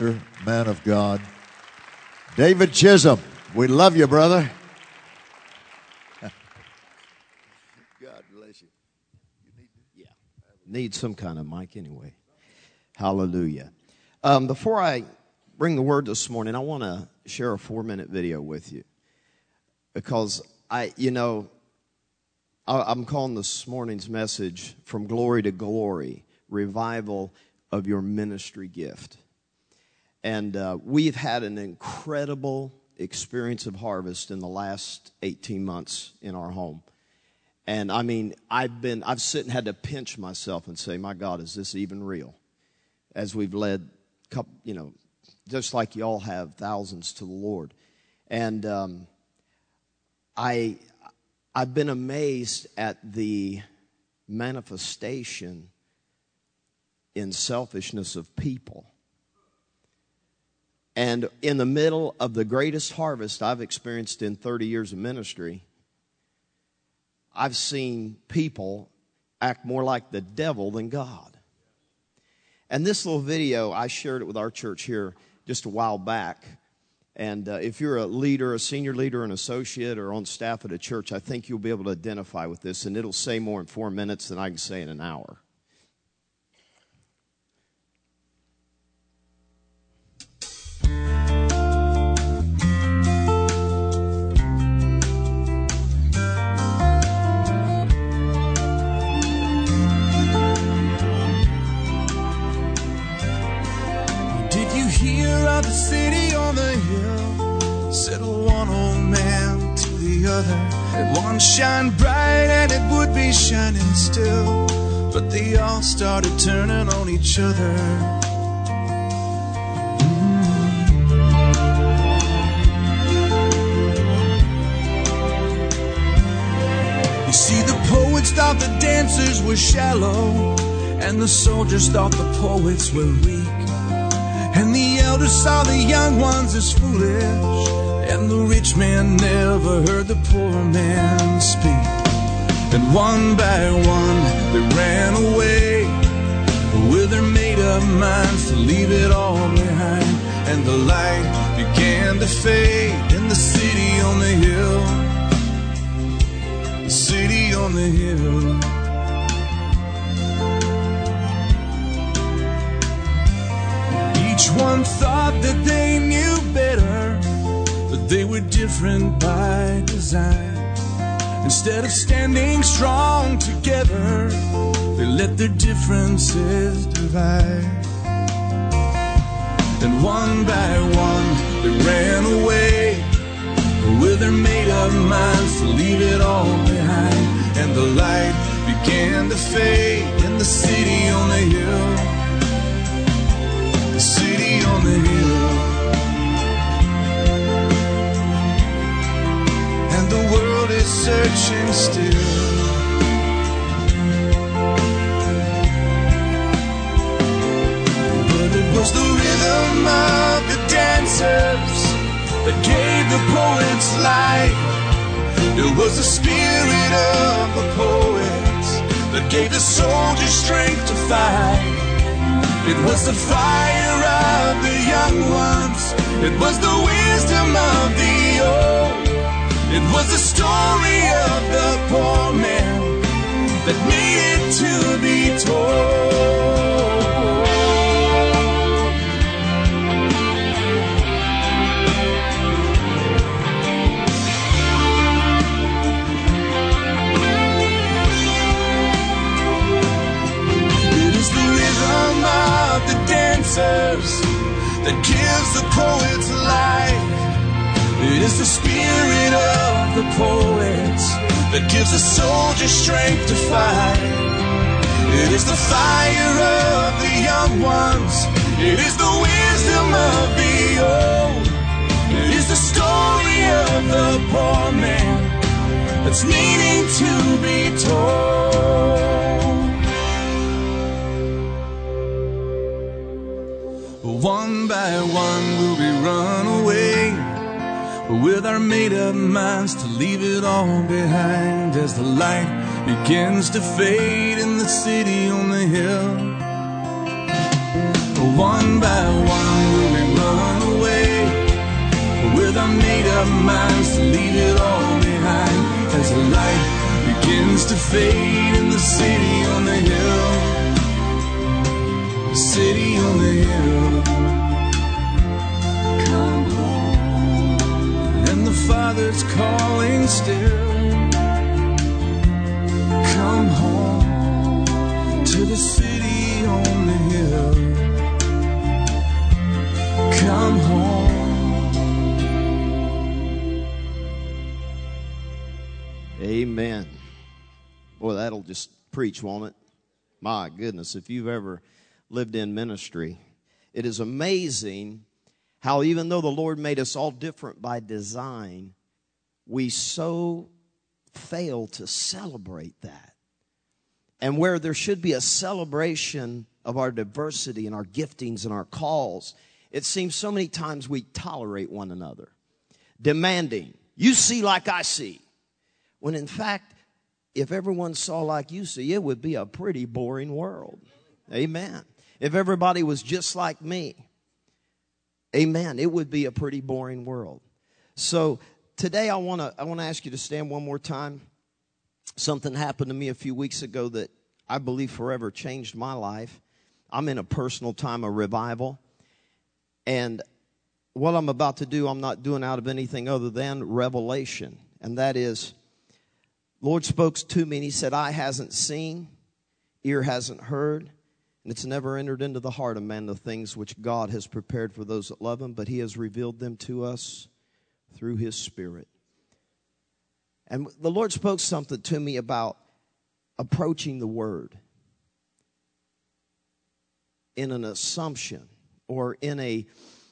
Man of God, David Chisholm. We love you, brother. God bless you. Need some kind of mic anyway. Hallelujah. Before I bring the word this morning, I want to share a 4-minute video with you because I'm calling this morning's message From Glory to Glory, Revival of Your Ministry Gift. And we've had an incredible experience of harvest in the last 18 months in our home. And I mean, I've sit and had to pinch myself and say, my God, is this even real? As we've led, just like y'all have, thousands to the Lord. And I've been amazed at the manifestation in selfishness of people. And in the middle of the greatest harvest I've experienced in 30 years of ministry, I've seen people act more like the devil than God. And this little video, I shared it with our church here just a while back. And if you're a leader, a senior leader, an associate, or on staff at a church, I think you'll be able to identify with this. And it'll say more in 4 minutes than I can say in an hour. The city on the hill, settle one old man to the other. It once shined bright and it would be shining still, but they all started turning on each other. You see, the poets thought the dancers were shallow, and the soldiers thought the poets were weak. And the elders saw the young ones as foolish, and the rich man never heard the poor man speak. And one by one they ran away, with their made-up minds to leave it all behind. And the light began to fade in the city on the hill, the city on the hill. Each one thought that they knew better, but they were different by design. Instead of standing strong together, they let their differences divide. And one by one they ran away, with their made-up minds to leave it all behind. And the light began to fade in the city on the hill, the city on the hill. And the world is searching still. But it was the rhythm of the dancers that gave the poets life. It was the spirit of the poets that gave the soldiers strength to fight. It was the fire of the young ones. It was the wisdom of the old. It was the story of the poor man that needed to be told. It is the rhythm of the dancers that gives the poets life. It is the spirit of the poets that gives the soldier strength to fight. It is the fire of the young ones. It is the wisdom of the old. It is the story of the poor man that's needing to be told. One by one will we run away, with our made-up minds to leave it all behind. As the light begins to fade in the city on the hill, one by one we'll be our minds to leave it all behind as the light begins to fade in the city on the hill. The city on the hill. Come home. And the Father's calling still. Come home to the city on the hill. Come home. Amen. Boy, that'll just preach, won't it? My goodness, if you've ever lived in ministry, it is amazing how even though the Lord made us all different by design, we so fail to celebrate that. And where there should be a celebration of our diversity and our giftings and our calls, it seems so many times we tolerate one another, demanding, you see like I see. When in fact, if everyone saw like you see, it would be a pretty boring world. Amen. If everybody was just like me, amen, it would be a pretty boring world. So today I want to ask you to stand one more time. Something happened to me a few weeks ago that I believe forever changed my life. I'm in a personal time of revival. And what I'm about to do, I'm not doing out of anything other than revelation. And that is, Lord spoke to me and he said, eye hasn't seen, ear hasn't heard, and it's never entered into the heart of man the things which God has prepared for those that love him, but he has revealed them to us through his Spirit. And the Lord spoke something to me about approaching the Word in an assumption or in a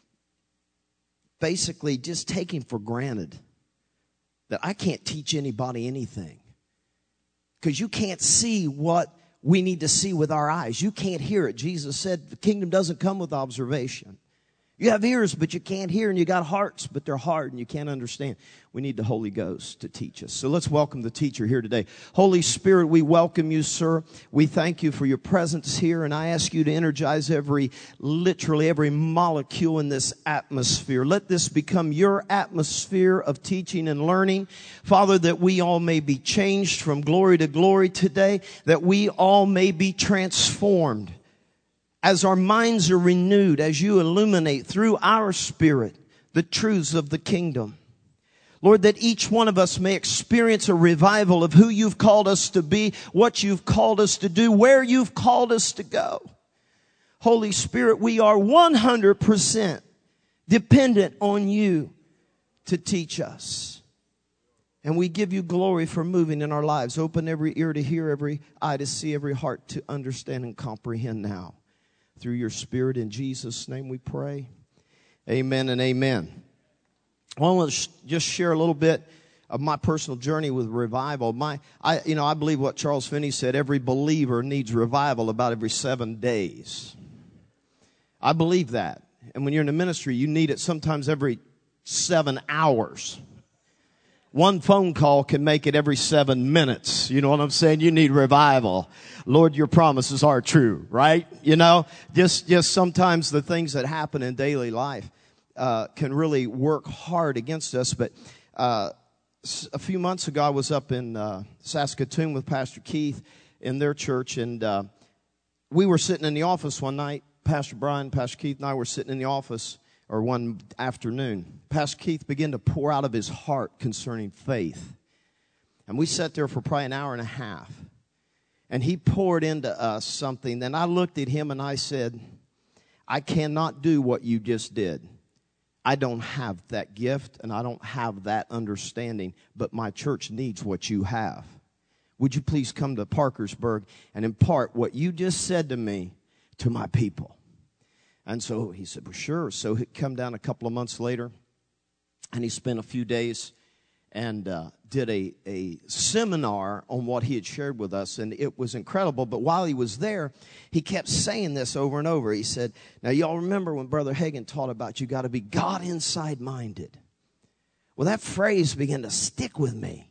basically just taking for granted that I can't teach anybody anything. Because you can't see what we need to see with our eyes. You can't hear it. Jesus said the kingdom doesn't come with observation. You have ears, but you can't hear, and you got hearts, but they're hard, and you can't understand. We need the Holy Ghost to teach us. So let's welcome the teacher here today. Holy Spirit, we welcome you, sir. We thank you for your presence here, and I ask you to energize literally every molecule in this atmosphere. Let this become your atmosphere of teaching and learning. Father, that we all may be changed from glory to glory today, that we all may be transformed. As our minds are renewed, as you illuminate through our spirit the truths of the kingdom. Lord, that each one of us may experience a revival of who you've called us to be, what you've called us to do, where you've called us to go. Holy Spirit, we are 100% dependent on you to teach us. And we give you glory for moving in our lives. Open every ear to hear, every eye to see, every heart to understand and comprehend now. Through your Spirit, in Jesus' name we pray. Amen and amen. I want to just share a little bit of my personal journey with revival. I believe what Charles Finney said, every believer needs revival about every 7 days. I believe that. And when you're in the ministry, you need it sometimes every 7 hours. One phone call can make it every 7 minutes. You know what I'm saying? You need revival. Lord, your promises are true, right? You know, just sometimes the things that happen in daily life can really work hard against us. But a few months ago, I was up in Saskatoon with Pastor Keith in their church, and we were sitting in the office one night. Pastor Brian, Pastor Keith, and I were sitting in the office, or one afternoon. Pastor Keith began to pour out of his heart concerning faith. And we sat there for probably an hour and a half. And he poured into us something. Then I looked at him and I said, I cannot do what you just did. I don't have that gift and I don't have that understanding, but my church needs what you have. Would you please come to Parkersburg and impart what you just said to me to my people? And so he said, well, sure. So he come down a couple of months later, and he spent a few days and did a seminar on what he had shared with us, and it was incredible. But while he was there, he kept saying this over and over. He said, now, y'all remember when Brother Hagin taught about you got to be God inside minded. Well, that phrase began to stick with me.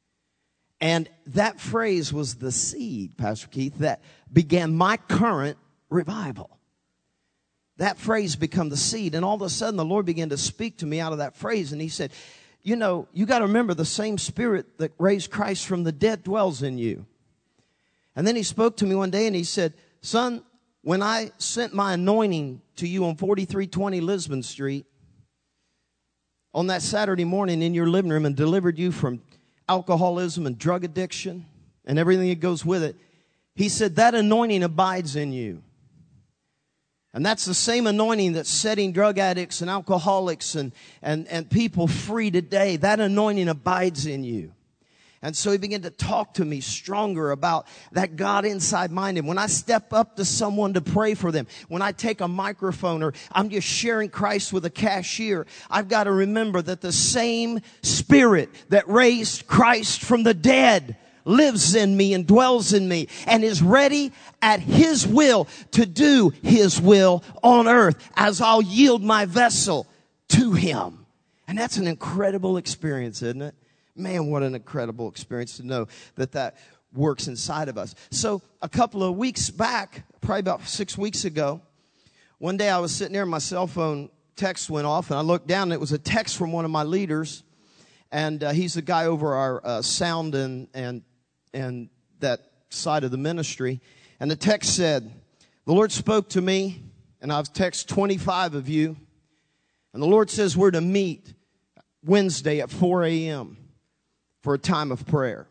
And that phrase was the seed, Pastor Keith, that began my current revival. That phrase became the seed. And all of a sudden, the Lord began to speak to me out of that phrase. And he said, you know, you got to remember the same Spirit that raised Christ from the dead dwells in you. And then he spoke to me one day and he said, son, when I sent my anointing to you on 4320 Lisbon Street on that Saturday morning in your living room and delivered you from alcoholism and drug addiction and everything that goes with it, he said that anointing abides in you. And that's the same anointing that's setting drug addicts and alcoholics and people free today. That anointing abides in you. And so he began to talk to me stronger about that God inside mind. And when I step up to someone to pray for them, when I take a microphone or I'm just sharing Christ with a cashier, I've got to remember that the same Spirit that raised Christ from the dead lives in me and dwells in me and is ready at His will to do His will on earth as I'll yield my vessel to Him. And that's an incredible experience, isn't it? Man, what an incredible experience to know that that works inside of us. So a couple of weeks back, probably about 6 weeks ago, one day I was sitting there and my cell phone text went off and I looked down and it was a text from one of my leaders. And he's the guy over our sound and that side of the ministry. And the text said, the Lord spoke to me and I've texted 25 of you. And the Lord says we're to meet Wednesday at 4 a.m. for a time of prayer.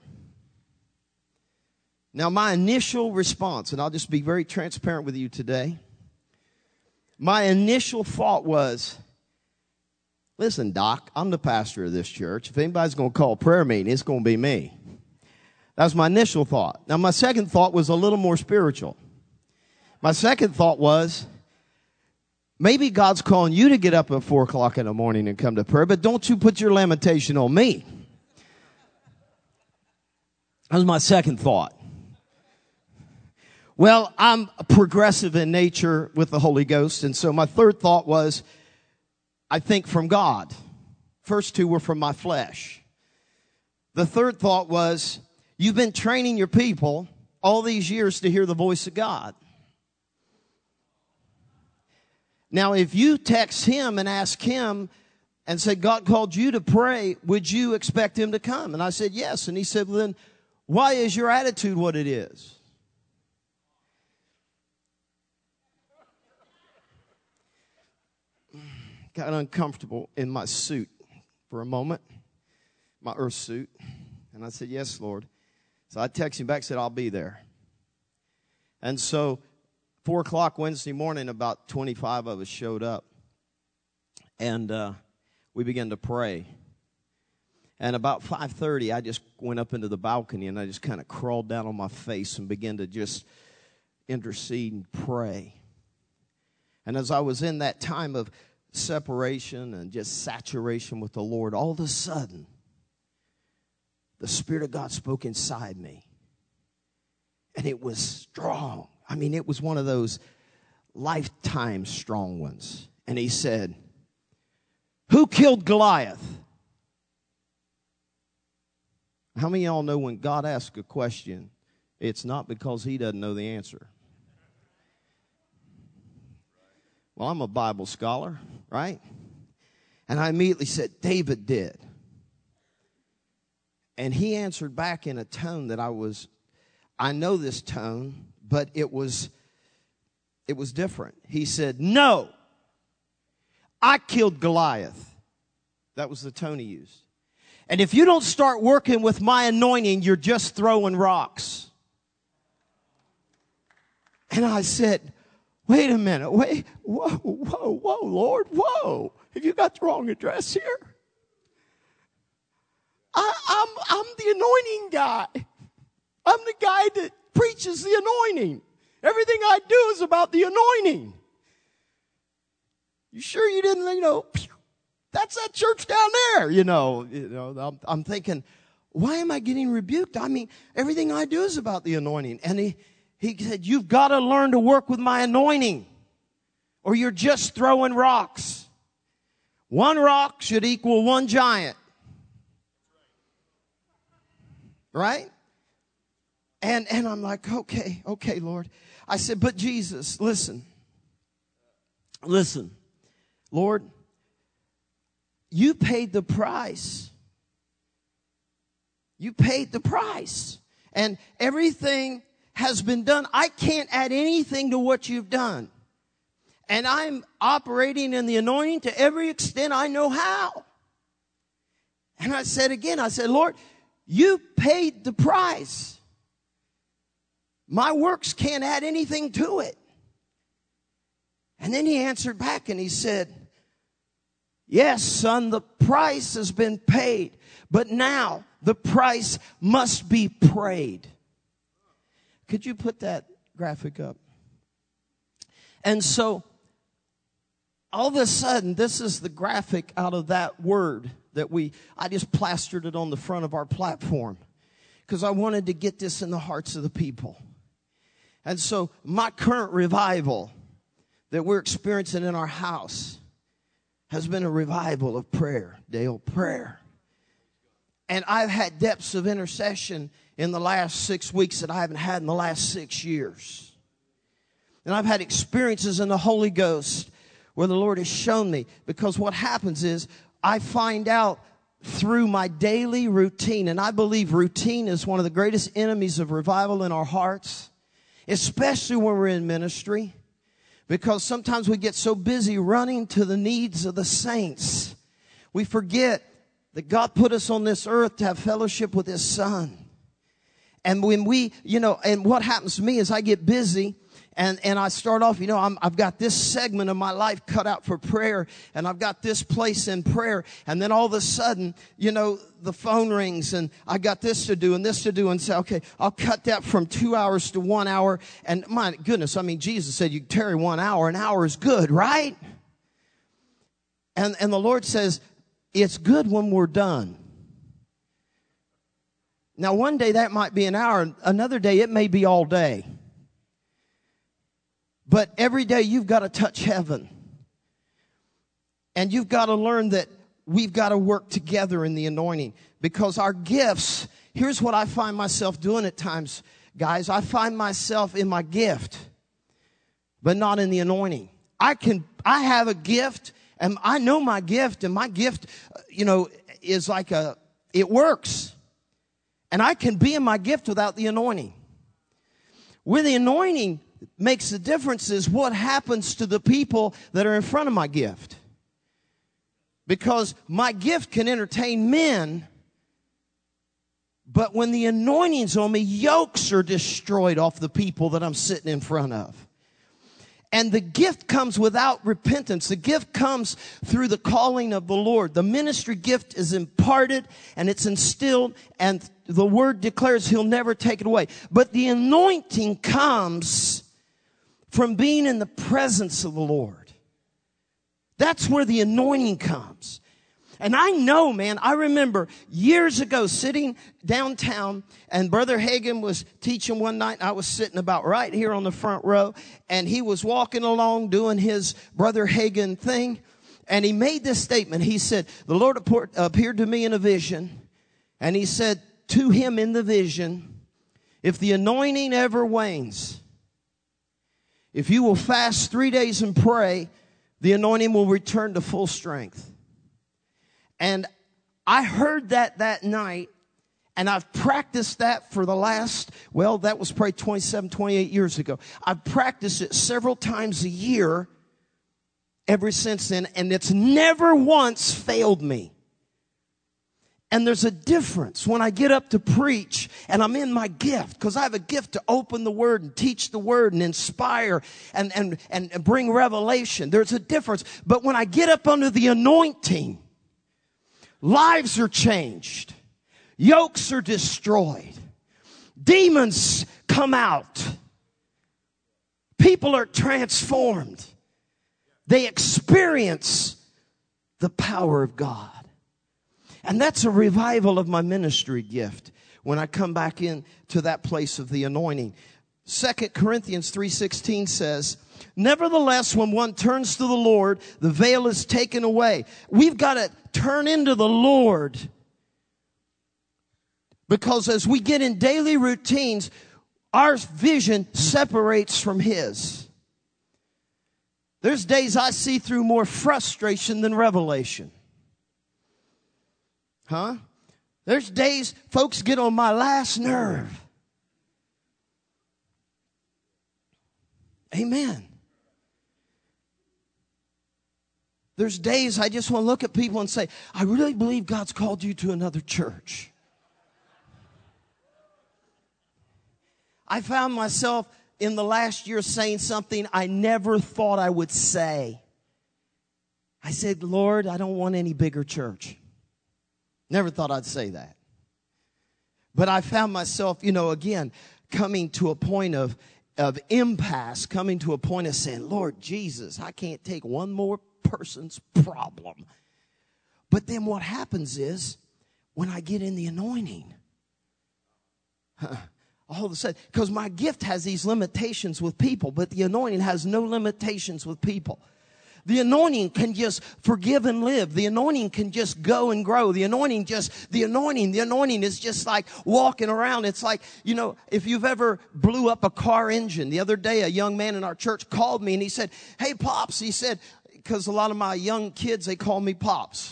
Now, my initial response, and I'll just be very transparent with you today. My initial thought was, listen, Doc, I'm the pastor of this church. If anybody's going to call a prayer meeting, it's going to be me. That was my initial thought. Now, my second thought was a little more spiritual. My second thought was, maybe God's calling you to get up at 4 o'clock in the morning and come to prayer, but don't you put your lamentation on me. That was my second thought. Well, I'm progressive in nature with the Holy Ghost, and so my third thought was, I think from God. First two were from my flesh. The third thought was, you've been training your people all these years to hear the voice of God. Now, if you text him and ask him and say, God called you to pray, would you expect him to come? And I said, yes. And he said, well, then why is your attitude what it is? Got uncomfortable in my suit for a moment, my earth suit. And I said, yes, Lord. So I texted him back, said, I'll be there. And so 4 o'clock Wednesday morning, about 25 of us showed up. And we began to pray. And about 5:30, I just went up into the balcony and I just kind of crawled down on my face and began to just intercede and pray. And as I was in that time of separation and just saturation with the Lord, all of a sudden, the Spirit of God spoke inside me. And it was strong. I mean, it was one of those lifetime strong ones. And he said, who killed Goliath? How many of y'all know when God asks a question, it's not because he doesn't know the answer? Well, I'm a Bible scholar, right? And I immediately said, David did. And he answered back in a tone that I know this tone, but it was different. He said, no, I killed Goliath. That was the tone he used. And if you don't start working with my anointing, you're just throwing rocks. And I said, wait a minute, whoa, Lord, whoa. Have you got the wrong address here? I'm the anointing guy. I'm the guy that preaches the anointing. Everything I do is about the anointing. You sure you didn't, that's that church down there, I'm thinking, why am I getting rebuked? I mean, everything I do is about the anointing. And he said, you've got to learn to work with my anointing or you're just throwing rocks. One rock should equal one giant. Right? And I'm like, okay, Lord. I said, but Jesus, listen, Lord, you paid the price. You paid the price. And everything has been done. I can't add anything to what you've done. And I'm operating in the anointing to every extent I know how. And I said again, Lord, you paid the price. My works can't add anything to it. And then he answered back and he said, yes, son, the price has been paid, but now the price must be prayed. Could you put that graphic up? And so, all of a sudden, this is the graphic out of that word that I just plastered it on the front of our platform because I wanted to get this in the hearts of the people. And so, my current revival that we're experiencing in our house has been a revival of prayer, Dale, prayer. And I've had depths of intercession in the last 6 weeks that I haven't had in the last 6 years. And I've had experiences in the Holy Ghost where the Lord has shown me. Because what happens is I find out through my daily routine, and I believe routine is one of the greatest enemies of revival in our hearts, especially when we're in ministry. Because sometimes we get so busy running to the needs of the saints, we forget that God put us on this earth to have fellowship with His Son. And when and what happens to me is I get busy and I start off, I've got this segment of my life cut out for prayer, and I've got this place in prayer. And then all of a sudden, the phone rings and I got this to do and this to do, and say, okay, I'll cut that from 2 hours to 1 hour. And my goodness, Jesus said you tarry 1 hour. An hour is good, right? And the Lord says, it's good when we're done. Now, one day that might be an hour. Another day it may be all day. But every day you've got to touch heaven. And you've got to learn that we've got to work together in the anointing. Because our gifts, here's what I find myself doing at times, guys. I find myself in my gift, but not in the anointing. I have a gift, and I know my gift, and my gift, is like it works. And I can be in my gift without the anointing. Where the anointing makes the difference is what happens to the people that are in front of my gift. Because my gift can entertain men, but when the anointing's on me, yokes are destroyed off the people that I'm sitting in front of. And the gift comes without repentance. The gift comes through the calling of the Lord. The ministry gift is imparted and it's instilled, and the word declares He'll never take it away. But the anointing comes from being in the presence of the Lord. That's where the anointing comes. And I know, man, I remember years ago sitting downtown, and Brother Hagin was teaching one night. I was sitting about right here on the front row, and he was walking along doing his Brother Hagin thing. And he made this statement. He said, the Lord appeared to me in a vision, and He said to him in the vision, if the anointing ever wanes, if you will fast 3 days and pray, the anointing will return to full strength. And I heard that night, and I've practiced that for the last, that was probably 27, 28 years ago. I've practiced it several times a year ever since then, and it's never once failed me. And there's a difference when I get up to preach and I'm in my gift, because I have a gift to open the Word and teach the Word and inspire and bring revelation. There's a difference. But when I get up under the anointing, lives are changed. Yokes are destroyed. Demons come out. People are transformed. They experience the power of God. And that's a revival of my ministry gift when I come back into that place of the anointing. 2 Corinthians 3:16 says, nevertheless, when one turns to the Lord, the veil is taken away. We've got to turn into the Lord. Because as we get in daily routines, our vision separates from His. There's days I see through more frustration than revelation. There's days folks get on my last nerve. Amen. There's days I just want to look at people and say, I really believe God's called you to another church. I found myself in the last year saying something I never thought I would say. I said, Lord, I don't want any bigger church. Never thought I'd say that. But I found myself, again, coming to a point of impasse, coming to a point of saying, Lord Jesus, I can't take one more person's problem. But then what happens is, when I get in the anointing, all of a sudden, because my gift has these limitations with people, but the anointing has no limitations with people. The anointing can just forgive and live. The anointing can just go and grow. The anointing is just like walking around. It's like, if you've ever blew up a car engine. The other day, a young man in our church called me and he said, hey, Pops, he said, because a lot of my young kids, they call me Pops.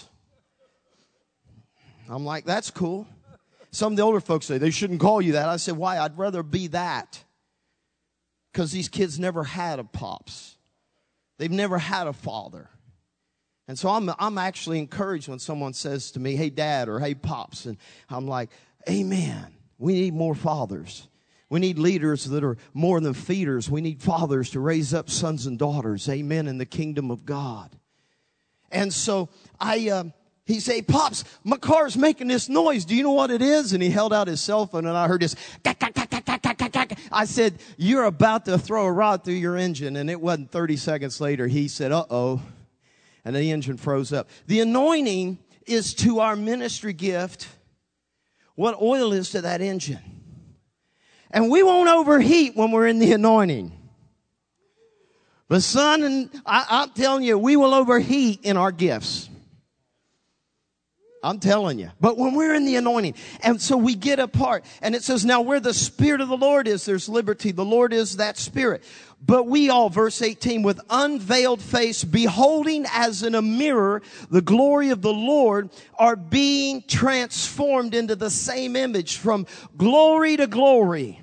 I'm like, that's cool. Some of the older folks say, they shouldn't call you that. I said, why? I'd rather be that. Because these kids never had a Pops. They've never had a father. And so I'm actually encouraged when someone says to me, hey, Dad, or hey, Pops. And I'm like, amen. We need more fathers. We need leaders that are more than feeders. We need fathers to raise up sons and daughters. Amen. In the kingdom of God. And so he said, Pops, my car's making this noise. Do you know what it is? And he held out his cell phone and I heard this. I said, you're about to throw a rod through your engine. And it wasn't 30 seconds later. He said, uh-oh. And the engine froze up. The anointing is to our ministry gift what oil is to that engine. And we won't overheat when we're in the anointing. But son, and I'm telling you, we will overheat in our gifts. I'm telling you. But when we're in the anointing, and so we get apart, and it says, now where the Spirit of the Lord is, there's liberty. The Lord is that Spirit. But we all, verse 18, with unveiled face, beholding as in a mirror the glory of the Lord, are being transformed into the same image from glory to glory.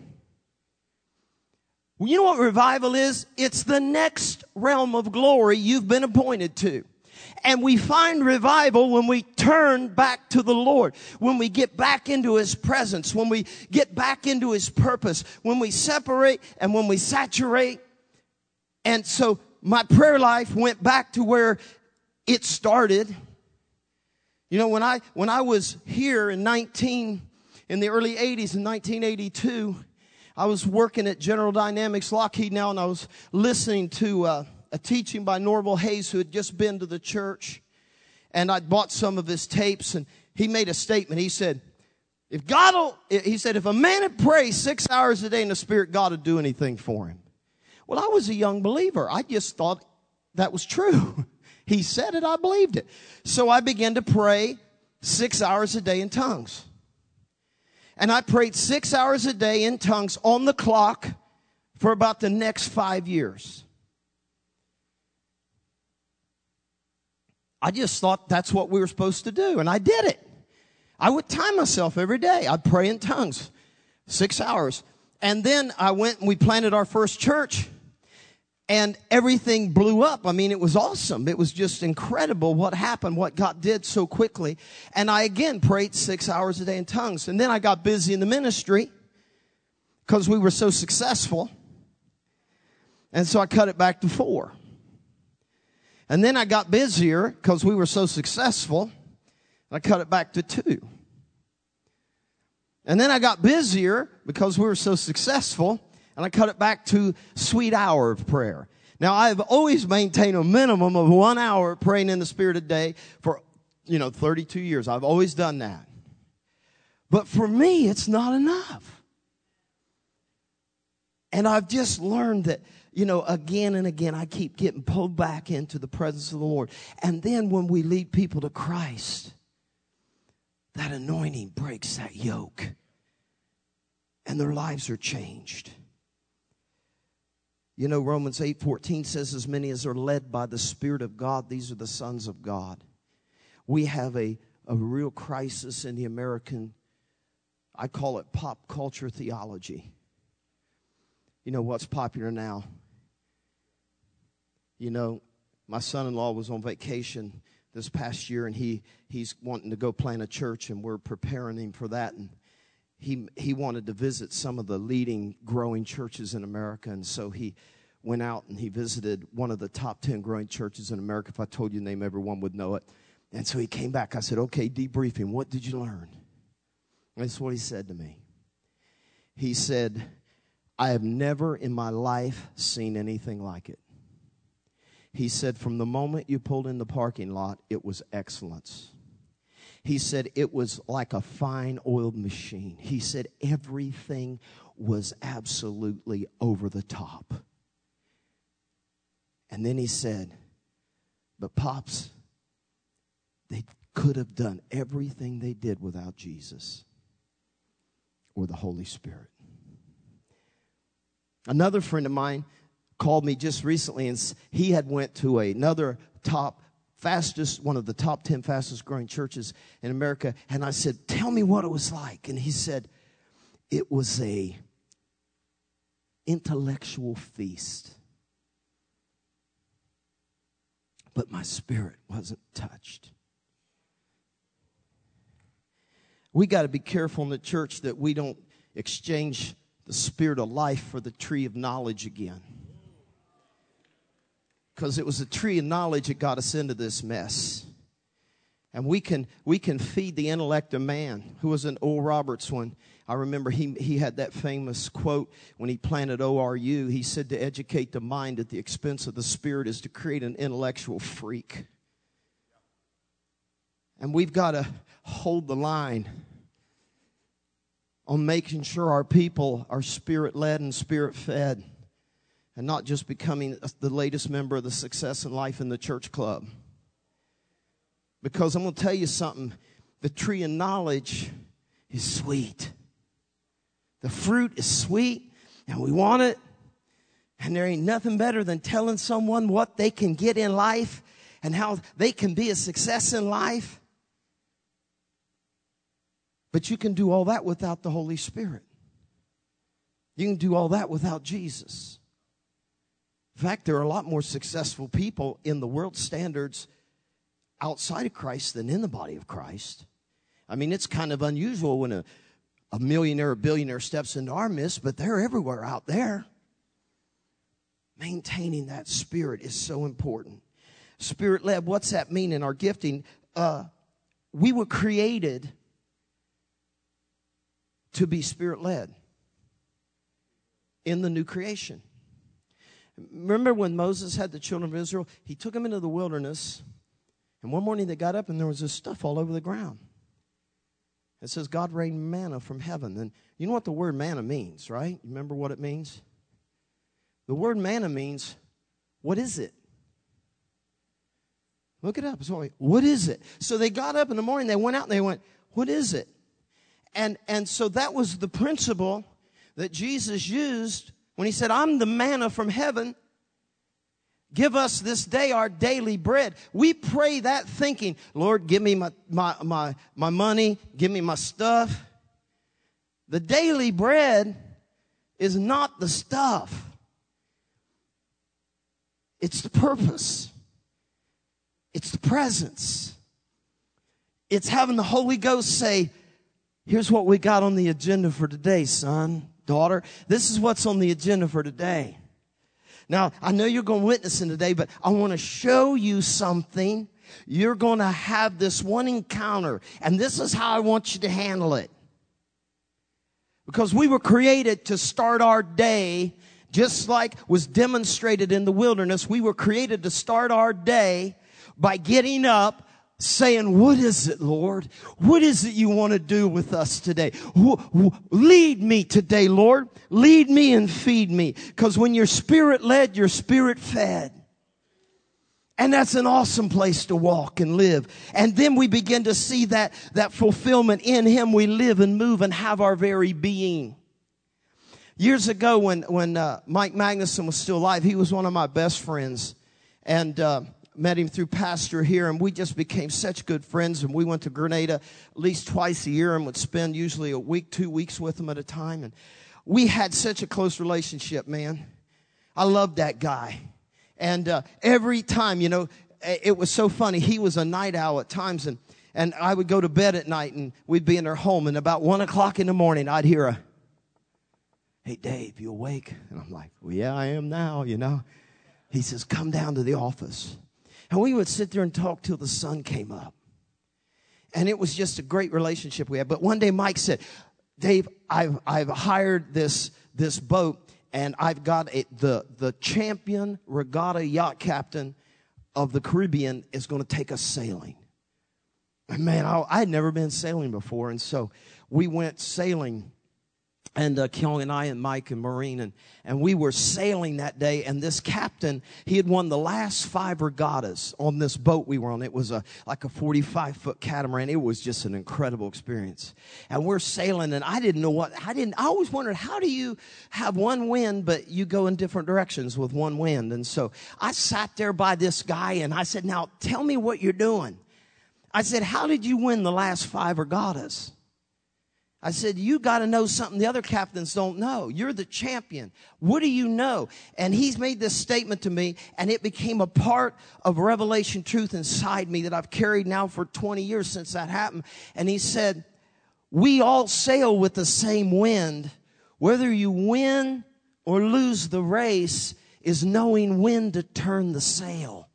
You know what revival is? It's the next realm of glory you've been appointed to. And we find revival when we turn back to the Lord, when we get back into His presence, when we get back into His purpose, when we separate and when we saturate. And so my prayer life went back to where it started. When I was here in the early 80s, in 1982, I was working at General Dynamics Lockheed now, and I was listening to a teaching by Norval Hayes, who had just been to the church. And I'd bought some of his tapes, and he made a statement. He said, if a man would pray 6 hours a day in the Spirit, God would do anything for him. Well, I was a young believer. I just thought that was true. He said it, I believed it. So I began to pray 6 hours a day in tongues. And I prayed 6 hours a day in tongues on the clock for about the next 5 years. I just thought that's what we were supposed to do, and I did it. I would time myself every day. I'd pray in tongues, 6 hours. And then I went and we planted our first church, and everything blew up. I mean, it was awesome. It was just incredible what happened, what God did so quickly. And I again prayed 6 hours a day in tongues. And then I got busy in the ministry because we were so successful. And so I cut it back to 4. And then I got busier because we were so successful. I cut it back to 2. And then I got busier because we were so successful. And I cut it back to sweet hour of prayer. Now, I've always maintained a minimum of 1 hour praying in the Spirit a day for, 32 years. I've always done that. But for me, it's not enough. And I've just learned that, again and again, I keep getting pulled back into the presence of the Lord. And then when we lead people to Christ, that anointing breaks that yoke. And their lives are changed. Romans 8:14 says, as many as are led by the Spirit of God, these are the sons of God. We have a a real crisis in the American, I call it pop culture theology. You know what's popular now? You know, my son-in-law was on vacation this past year, and he's wanting to go plant a church, and we're preparing him for that. And he wanted to visit some of the leading growing churches in America, and so he went out and he visited one of the top 10 growing churches in America. If I told you the name, everyone would know it. And so he came back. I said, okay, debrief him. What did you learn? That's what he said to me. He said, I have never in my life seen anything like it. He said, from the moment you pulled in the parking lot, it was excellence. He said, it was like a fine oiled machine. He said, everything was absolutely over the top. And then he said, but Pops, they could have done everything they did without Jesus or the Holy Spirit. Another friend of mine called me just recently, and he had went to another one of the top 10 fastest growing churches in America. And I said, tell me what it was like. And he said, it was a intellectual feast. But my spirit wasn't touched. We got to be careful in the church that we don't exchange the spirit of life for the tree of knowledge again. Because it was the tree of knowledge that got us into this mess. And we can feed the intellect of man. Who was an Oral Roberts one? I remember he had that famous quote when he planted ORU. He said, to educate the mind at the expense of the spirit is to create an intellectual freak. And we've got to hold the line on making sure our people are spirit-led and spirit-fed, and not just becoming the latest member of the Success in Life in the Church Club. Because I'm going to tell you something. The tree of knowledge is sweet. The fruit is sweet, and we want it. And there ain't nothing better than telling someone what they can get in life and how they can be a success in life. But you can do all that without the Holy Spirit. You can do all that without Jesus. In fact, there are a lot more successful people in the world standards outside of Christ than in the body of Christ. I mean, it's kind of unusual when a millionaire or billionaire steps into our midst, but they're everywhere out there. Maintaining that spirit is so important. Spirit-led, what's that mean in our gifting? We were created to be spirit-led in the new creation. Remember when Moses had the children of Israel? He took them into the wilderness, and one morning they got up and there was this stuff all over the ground. It says God rained manna from heaven. And you know what the word manna means, right? You remember what it means? The word manna means, what is it? Look it up. What is it? So they got up in the morning, they went out and they went, what is it? And so that was the principle that Jesus used when he said, I'm the manna from heaven. Give us this day our daily bread. We pray that thinking, Lord, give me my money, give me my stuff. The daily bread is not the stuff. It's the purpose. It's the presence. It's having the Holy Ghost say, here's what we got on the agenda for today, son, daughter. This is what's on the agenda for today. Now, I know you're going witnessing today, but I want to show you something. You're going to have this one encounter, and this is how I want you to handle it. Because we were created to start our day just like was demonstrated in the wilderness. We were created to start our day by getting up, saying, what is it, Lord? What is it you want to do with us today? Lead me today, Lord. Lead me and feed me. Because when you're spirit-led, you're spirit-fed. And that's an awesome place to walk and live. And then we begin to see that fulfillment. In Him we live and move and have our very being. Years ago when Mike Magnuson was still alive, he was one of my best friends. And met him through pastor here, and we just became such good friends. And we went to Grenada at least twice a year and would spend usually a week, 2 weeks with him at a time. And we had such a close relationship, man. I loved that guy. And every time, you know, it was so funny. He was a night owl at times, and I would go to bed at night, and we'd be in our home, and about 1 o'clock in the morning, I'd hear a, "Hey, Dave, you awake?" And I'm like, "Well, yeah, I am now, you know." He says, "Come down to the office." And we would sit there and talk till the sun came up. And it was just a great relationship we had. But one day Mike said, "Dave, I've hired this boat, and I've got the champion regatta yacht captain of the Caribbean is going to take us sailing." And man, I had never been sailing before. And so we went sailing. And Kyung and I and Mike and Maureen, and we were sailing that day. And this captain, he had won the last 5 regattas on this boat we were on. It was like a 45-foot catamaran. It was just an incredible experience. And we're sailing, and I always wondered, how do you have one wind, but you go in different directions with one wind? And so I sat there by this guy, and I said, "Now, tell me what you're doing." I said, "How did you win the last 5 regattas?" I said, "You got to know something the other captains don't know. You're the champion. What do you know?" And he's made this statement to me, and it became a part of revelation truth inside me that I've carried now for 20 years since that happened. And he said, "We all sail with the same wind. Whether you win or lose the race is knowing when to turn the sail."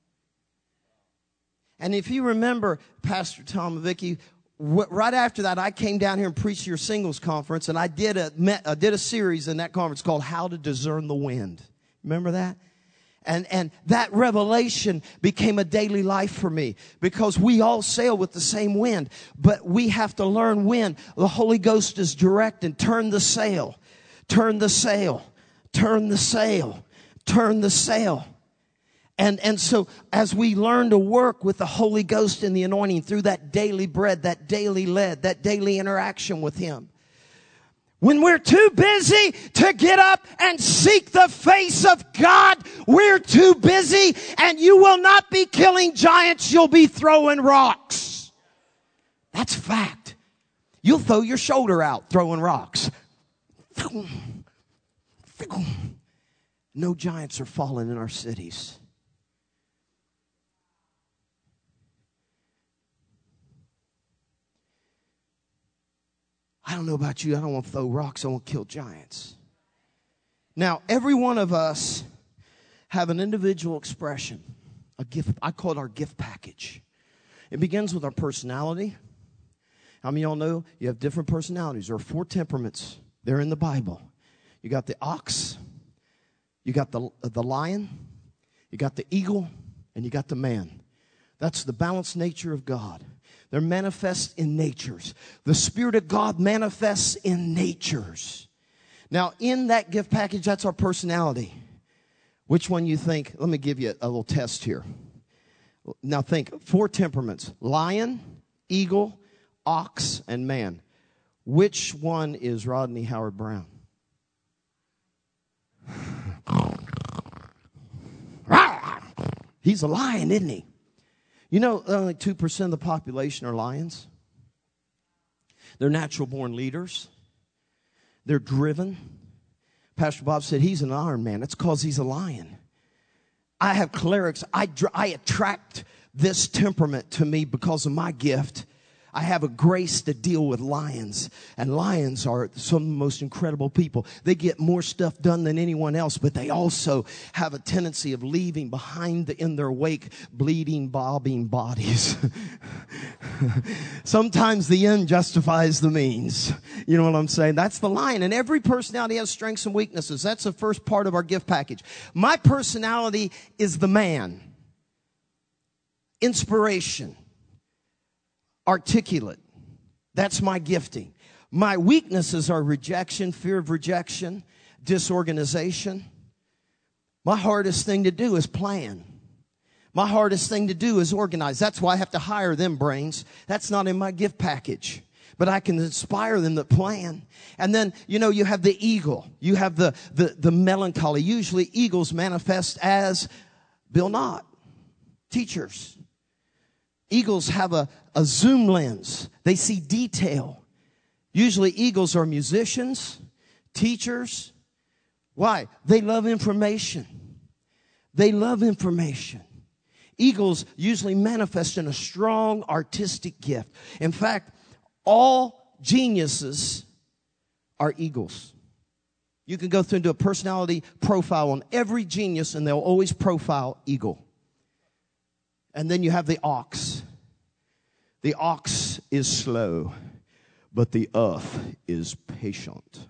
And if you remember, Pastor Tom and Vicky, right after that, I came down here and preached your singles conference, and I did a series in that conference called "How to Discern the Wind." Remember that? And that revelation became a daily life for me, because we all sail with the same wind, but we have to learn when the Holy Ghost is directing. Turn the sail, turn the sail, turn the sail, turn the sail. And so as we learn to work with the Holy Ghost and the anointing through that daily bread, that daily lead, that daily interaction with Him, when we're too busy to get up and seek the face of God, we're too busy, and you will not be killing giants. You'll be throwing rocks. That's fact. You'll throw your shoulder out throwing rocks. No giants are falling in our cities. I don't know about you. I don't want to throw rocks. I want to kill giants. Now, every one of us have an individual expression, a gift. I call it our gift package. It begins with our personality. How many of y'all know you have different personalities? There are 4 temperaments. They're in the Bible. You got the ox, you got the lion, you got the eagle, and you got the man. That's the balanced nature of God. They're manifest in natures. The Spirit of God manifests in natures. Now, in that gift package, that's our personality. Which one you think? Let me give you a little test here. Now think, 4 temperaments: lion, eagle, ox, and man. Which one is Rodney Howard Brown? He's a lion, isn't he? You know, only 2% of the population are lions. They're natural born leaders. They're driven. Pastor Bob said he's an Iron Man. That's because he's a lion. I have cholerics. I attract this temperament to me because of my gift. I have a grace to deal with lions. And lions are some of the most incredible people. They get more stuff done than anyone else, but they also have a tendency of leaving behind in their wake bleeding, bobbing bodies. Sometimes the end justifies the means. You know what I'm saying? That's the lion. And every personality has strengths and weaknesses. That's the first part of our gift package. My personality is the man. Inspiration. Articulate. That's my gifting. My weaknesses are rejection, fear of rejection, disorganization. My hardest thing to do is plan. My hardest thing to do is organize. That's why I have to hire them brains. That's not in my gift package. But I can inspire them to plan. And then, you know, you have the eagle. You have the melancholy. Usually eagles manifest as Bill Knott. teachers. Eagles have a zoom lens. They see detail. Usually eagles are musicians, teachers. Why? They love information. They love information. Eagles usually manifest in a strong artistic gift. In fact, all geniuses are eagles. You can go through and do a personality profile on every genius, and they'll always profile eagle. And then you have the ox. The ox is slow, but the earth is patient.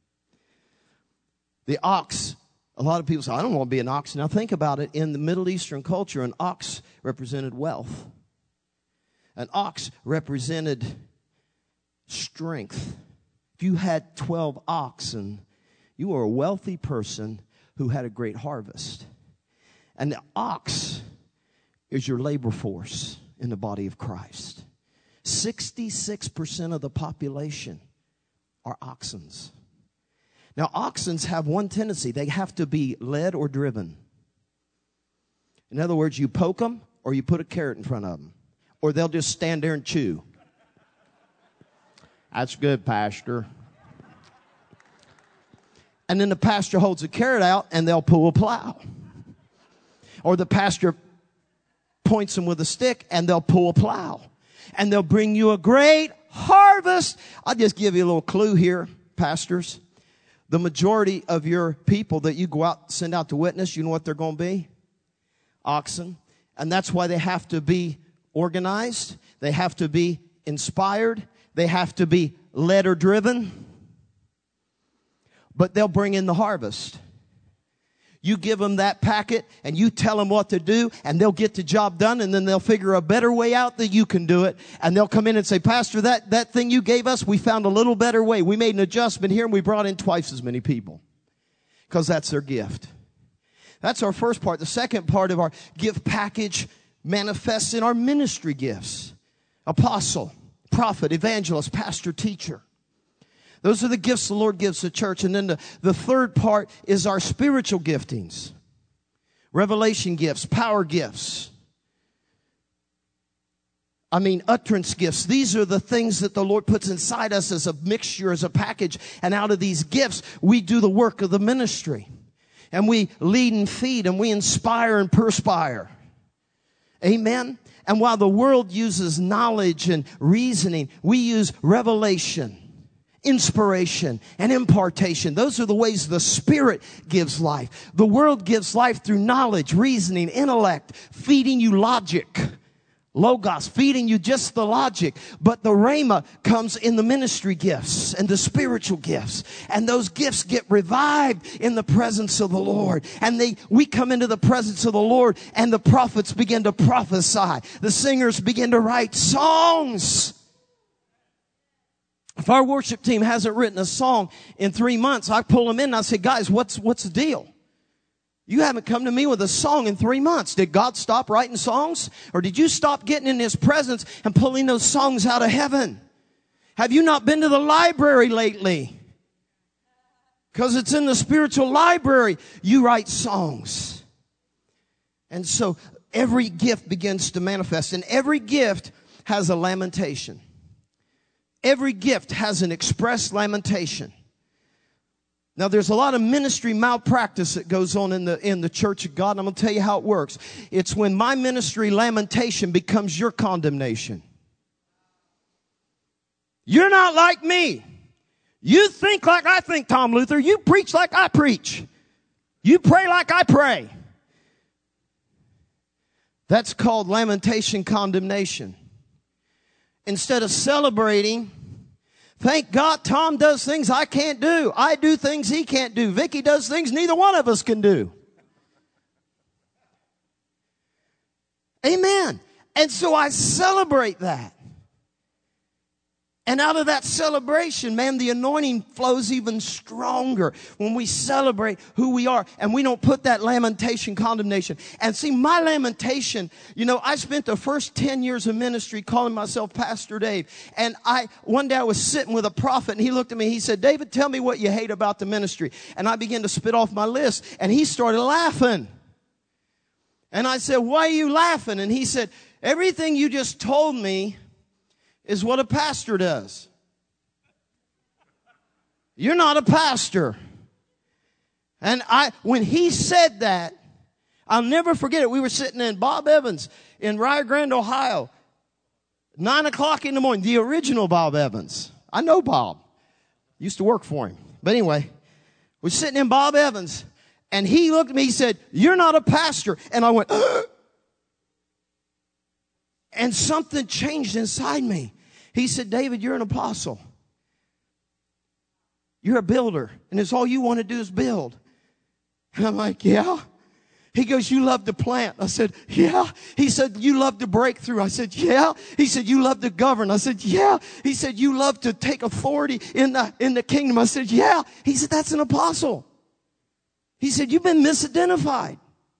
The ox, a lot of people say, I don't want to be an ox. Now think about it. In the Middle Eastern culture, an ox represented wealth. An ox represented strength. If you had 12 oxen, you were a wealthy person who had a great harvest. And the ox is your labor force in the body of Christ. 66% of the population are oxens. Now, oxens have one tendency. They have to be led or driven. In other words, you poke them or you put a carrot in front of them. Or they'll just stand there and chew. That's good, Pastor. And then the pastor holds a carrot out and they'll pull a plow. Or the pastor points them with a stick and they'll pull a plow. And they'll bring you a great harvest. I'll just give you a little clue here, pastors. The majority of your people that you go out, send out to witness, you know what they're going to be? Oxen. And that's why they have to be organized. They have to be inspired. They have to be led or driven. But they'll bring in the harvest. You give them that packet and you tell them what to do and they'll get the job done, and then they'll figure a better way out that you can do it. And they'll come in and say, Pastor, that thing you gave us, we found a little better way. We made an adjustment here and we brought in twice as many people. Because that's their gift. That's our first part. The second part of our gift package manifests in our ministry gifts. Apostle, prophet, evangelist, pastor, teacher. Those are the gifts the Lord gives the church. And then the third part is our spiritual giftings. Revelation gifts, power gifts. Utterance gifts. These are the things that the Lord puts inside us as a mixture, as a package. And out of these gifts, we do the work of the ministry. And we lead and feed and we inspire and perspire. Amen. And while the world uses knowledge and reasoning, we use revelation, inspiration, and impartation. Those are the ways the Spirit gives life. The world gives life through knowledge, reasoning, intellect, feeding you logic. Logos, feeding you just the logic. But the Rhema comes in the ministry gifts and the spiritual gifts. And those gifts get revived in the presence of the Lord. And we come into the presence of the Lord and the prophets begin to prophesy. The singers begin to write songs. If our worship team hasn't written a song in 3 months, I pull them in and I say, guys, what's the deal? You haven't come to me with a song in 3 months. Did God stop writing songs? Or did you stop getting in His presence and pulling those songs out of heaven? Have you not been to the library lately? Because it's in the spiritual library you write songs. And so every gift begins to manifest. And every gift has a lamentation. Every gift has an express lamentation. Now, there's a lot of ministry malpractice that goes on in the church of God. And I'm going to tell you how it works. It's when my ministry lamentation becomes your condemnation. You're not like me. You think like I think, Tom Luther. You preach like I preach. You pray like I pray. That's called lamentation condemnation. Instead of celebrating, thank God Tom does things I can't do. I do things he can't do. Vicky does things neither one of us can do. Amen. And so I celebrate that. And out of that celebration, man, the anointing flows even stronger when we celebrate who we are and we don't put that lamentation, condemnation. And see, my lamentation, I spent the first 10 years of ministry calling myself Pastor Dave. And one day I was sitting with a prophet and he looked at me, he said, David, tell me what you hate about the ministry. And I began to spit off my list and he started laughing. And I said, why are you laughing? And he said, everything you just told me is what a pastor does. You're not a pastor. And when he said that, I'll never forget it. We were sitting in Bob Evans in Rio Grande, Ohio, 9 o'clock in the morning, the original Bob Evans. I know Bob. Used to work for him. But anyway, we're sitting in Bob Evans, and he looked at me, he said, you're not a pastor. And I went, and something changed inside me. He said, David, you're an apostle. You're a builder, and it's all you want to do is build. And I'm like, yeah. He goes, you love to plant. I said, yeah. He said, you love to break through. I said, yeah. He said, you love to govern. I said, yeah. He said, you love to take authority in the kingdom. I said, yeah. He said, that's an apostle. He said, you've been misidentified.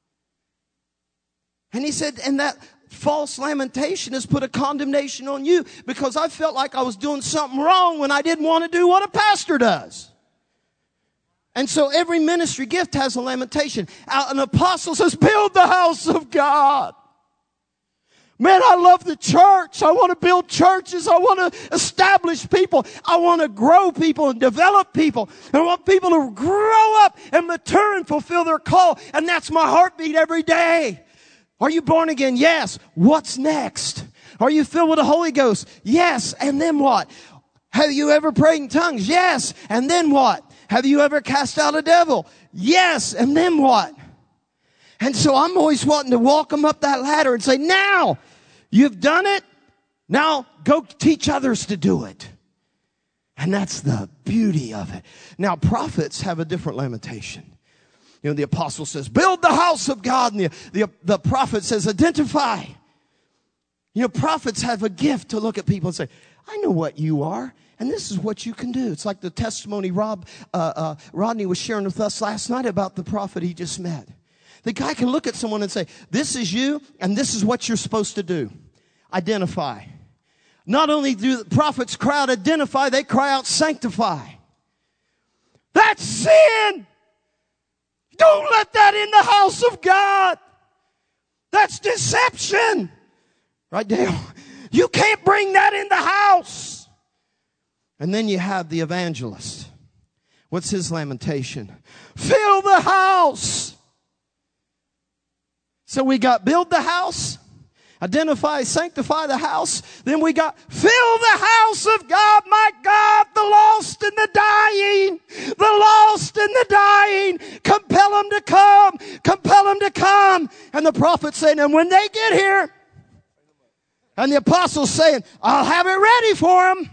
And he said, and that false lamentation has put a condemnation on you because I felt like I was doing something wrong when I didn't want to do what a pastor does. And so every ministry gift has a lamentation. An apostle says, build the house of God. Man, I love the church. I want to build churches. I want to establish people. I want to grow people and develop people. I want people to grow up and mature and fulfill their call. And that's my heartbeat every day. Are you born again? Yes. What's next? Are you filled with the Holy Ghost? Yes. And then what? Have you ever prayed in tongues? Yes. And then what? Have you ever cast out a devil? Yes. And then what? And so I'm always wanting to walk them up that ladder and say, now you've done it. Now go teach others to do it. And that's the beauty of it. Now prophets have a different lamentation. You know, the apostle says, build the house of God. And the prophet says, identify. You know, prophets have a gift to look at people and say, I know what you are. And this is what you can do. It's like the testimony Rodney was sharing with us last night about the prophet he just met. The guy can look at someone and say, this is you, and this is what you're supposed to do. Identify. Not only do the prophets cry out identify, they cry out sanctify. That's sin. Don't let that in the house of God. That's deception. Right, Dale? You can't bring that in the house. And then you have the evangelist. What's his lamentation? Fill the house. So we got build the house, identify, sanctify the house. Then we got fill the house of God, my God, the lost and the dying. The lost and the dying. Compel them to come. Compel them to come. And the prophet saying, and when they get here, and the apostles saying, I'll have it ready for them.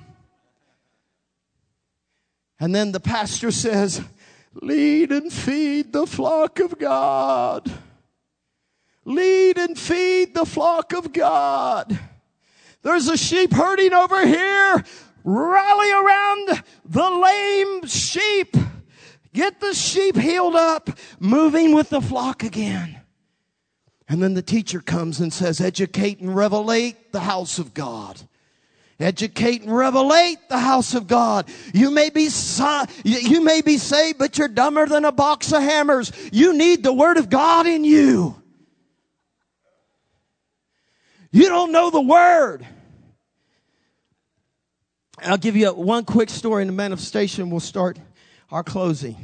And then the pastor says, lead and feed the flock of God. Lead and feed the flock of God. There's a sheep herding over here. Rally around the lame sheep. Get the sheep healed up, moving with the flock again. And then the teacher comes and says, educate and revelate the house of God. Educate and revelate the house of God. You may be saved, but you're dumber than a box of hammers. You need the word of God in you. You don't know the word. I'll give you one quick story in the manifestation. We'll start our closing.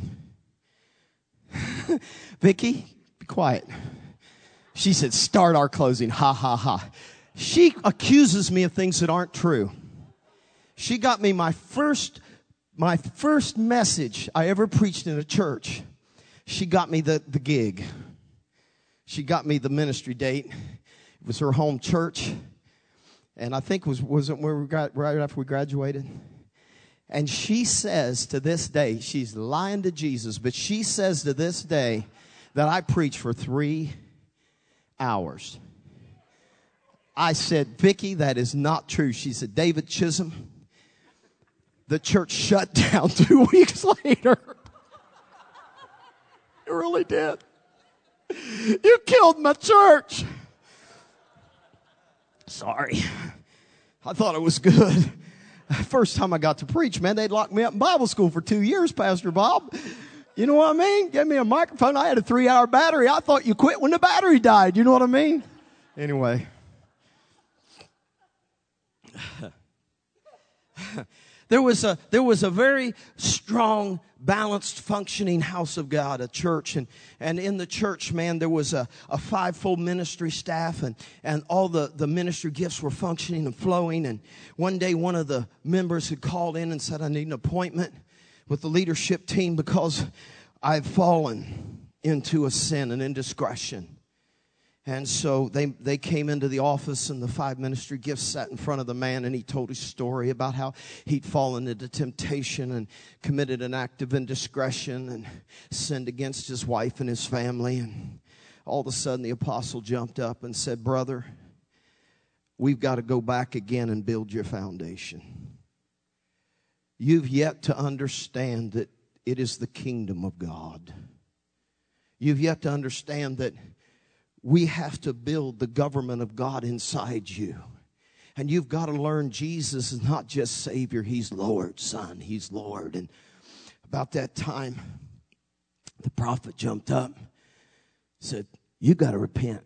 Vicky, be quiet. She said, start our closing. Ha, ha, ha. She accuses me of things that aren't true. She got me my first message I ever preached in a church. She got me the gig. She got me the ministry date. It was her home church. And I think wasn't where we got right after we graduated. And she says to this day, she's lying to Jesus, but she says to this day that I preached for 3 hours. I said, Vicky, that is not true. She said, David Chisholm, the church shut down 2 weeks later. You really did. You killed my church. Sorry. I thought it was good. First time I got to preach, man, they'd locked me up in Bible school for 2 years, Pastor Bob. You know what I mean? Gave me a microphone. I had a 3-hour battery. I thought you quit when the battery died. You know what I mean? Anyway. There was a very strong, balanced, functioning house of God, a church. And in the church, man, there was a fivefold ministry staff, and all the ministry gifts were functioning and flowing. And one day, one of the members had called in and said, I need an appointment with the leadership team because I've fallen into a sin, an indiscretion. And so they came into the office, and the 5 ministry gifts sat in front of the man, and he told his story about how he'd fallen into temptation and committed an act of indiscretion and sinned against his wife and his family. And all of a sudden the apostle jumped up and said, brother, we've got to go back again and build your foundation. You've yet to understand that it is the kingdom of God. You've yet to understand that we have to build the government of God inside you. And you've got to learn Jesus is not just Savior. He's Lord, son. He's Lord. And about that time, the prophet jumped up, said, you got to repent.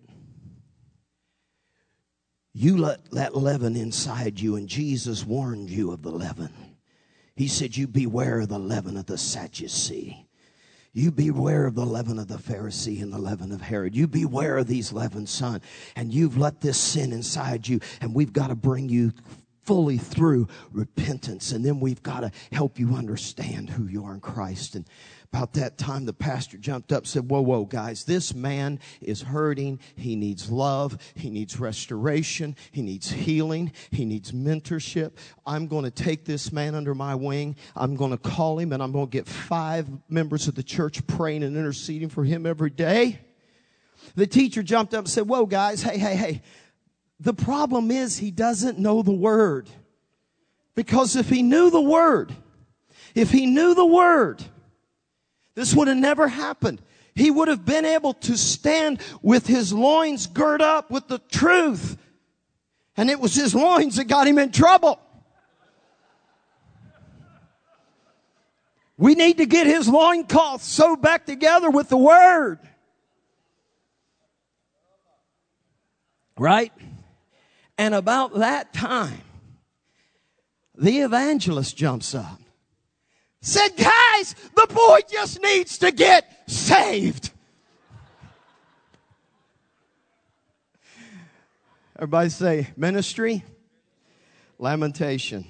You let that leaven inside you, and Jesus warned you of the leaven. He said, you beware of the leaven of the Sadducee. You beware of the leaven of the Pharisee and the leaven of Herod. You beware of these leavens, son. And you've let this sin inside you. And we've got to bring you fully through repentance. And then we've got to help you understand who you are in Christ. And about that time, the pastor jumped up and said, whoa, guys, this man is hurting. He needs love. He needs restoration. He needs healing. He needs mentorship. I'm going to take this man under my wing. I'm going to call him, and I'm going to get 5 members of the church praying and interceding for him every day. The teacher jumped up and said, whoa, guys, hey. The problem is he doesn't know the word. Because if he knew the word, this would have never happened. He would have been able to stand with his loins girt up with the truth. And it was his loins that got him in trouble. We need to get his loincloth sewed back together with the word. Right? And about that time, the evangelist jumps up. Said, guys, the boy just needs to get saved. Everybody say, ministry, lamentation.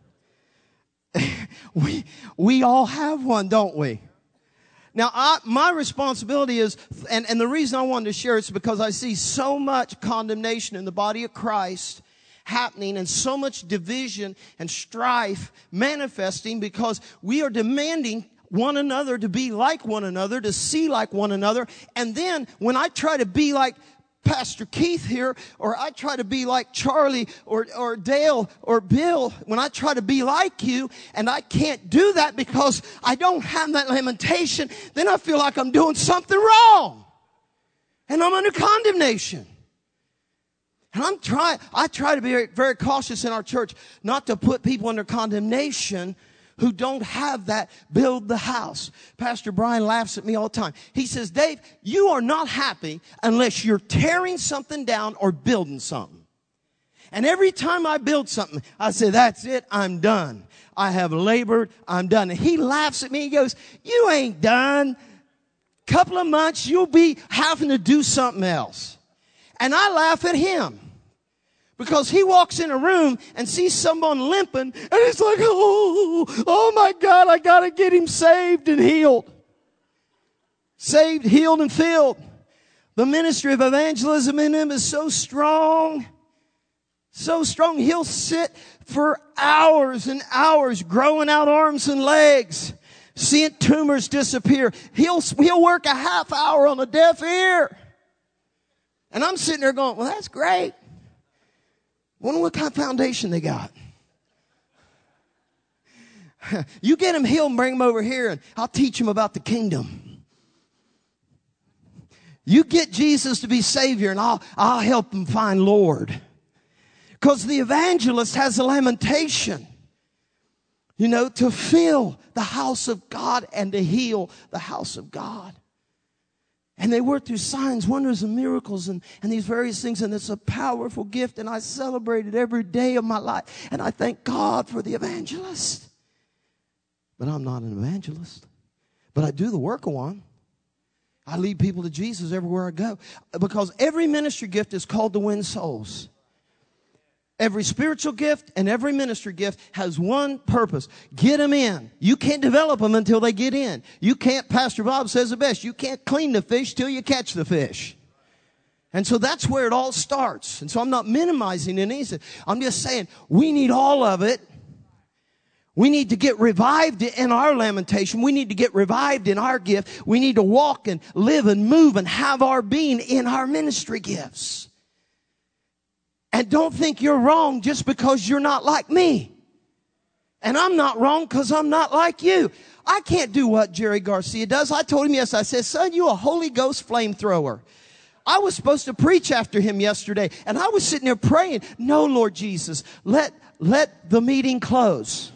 We all have one, don't we? Now, my responsibility is, and the reason I wanted to share it is because I see so much condemnation in the body of Christ happening and so much division and strife manifesting because we are demanding one another to be like one another, to see like one another. And then when I try to be like Pastor Keith here, or I try to be like Charlie or Dale or Bill, when I try to be like you and I can't do that because I don't have that lamentation, then I feel like I'm doing something wrong. And I'm under condemnation. And I try to be very, very cautious in our church not to put people under condemnation who don't have that build the house. Pastor Brian laughs at me all the time. He says, Dave, you are not happy unless you're tearing something down or building something. And every time I build something, I say, that's it, I'm done. I have labored, I'm done. And he laughs at me, he goes, you ain't done. Couple of months, you'll be having to do something else. And I laugh at him. Because he walks in a room and sees someone limping, and he's like, oh my God, I got to get him saved and healed. Saved, healed, and filled. The ministry of evangelism in him is so strong. So strong, he'll sit for hours and hours growing out arms and legs, seeing tumors disappear. He'll work a half hour on a deaf ear. And I'm sitting there going, well, that's great. Wonder what kind of foundation they got. You get him healed and bring him over here and I'll teach him about the kingdom. You get Jesus to be Savior and I'll help him find Lord. Because the evangelist has a lamentation. to fill the house of God and to heal the house of God. And they work through signs, wonders, and miracles and these various things. And it's a powerful gift. And I celebrate it every day of my life. And I thank God for the evangelist. But I'm not an evangelist. But I do the work of one. I lead people to Jesus everywhere I go. Because every ministry gift is called to win souls. Every spiritual gift and every ministry gift has one purpose. Get them in. You can't develop them until they get in. You can't, Pastor Bob says the best, you can't clean the fish till you catch the fish. And so that's where it all starts. And so I'm not minimizing anything. I'm just saying we need all of it. We need to get revived in our lamentation. We need to get revived in our gift. We need to walk and live and move and have our being in our ministry gifts. And don't think you're wrong just because you're not like me. And I'm not wrong because I'm not like you. I can't do what Jerry Garcia does. I told him yes. I said, son, you're a Holy Ghost flamethrower. I was supposed to preach after him yesterday. And I was sitting there praying, no, Lord Jesus, let the meeting close.